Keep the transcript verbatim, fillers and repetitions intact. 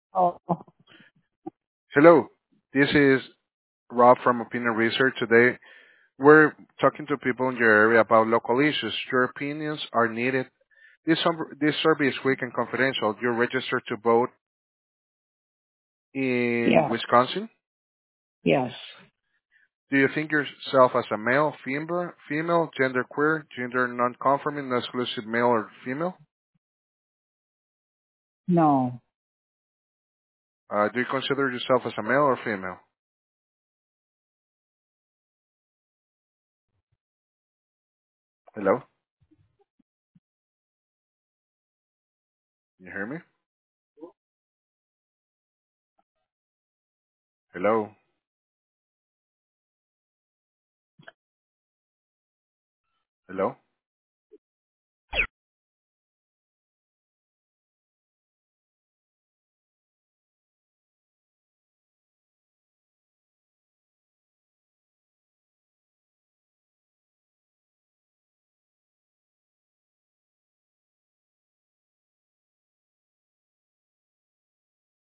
Oh, Hello, this is Rob from Opinion Research. Today, we're talking to people in your area about local issues. Your opinions are needed. This, sum- this survey is quick and confidential. You're registered to vote in yes, Wisconsin. yes. Do you think yourself as a male, female, female, gender queer, gender non-conforming, non-exclusive male or female? No, Uh, do you consider yourself as a male or female? Hello? Can you hear me? Hello? Hello?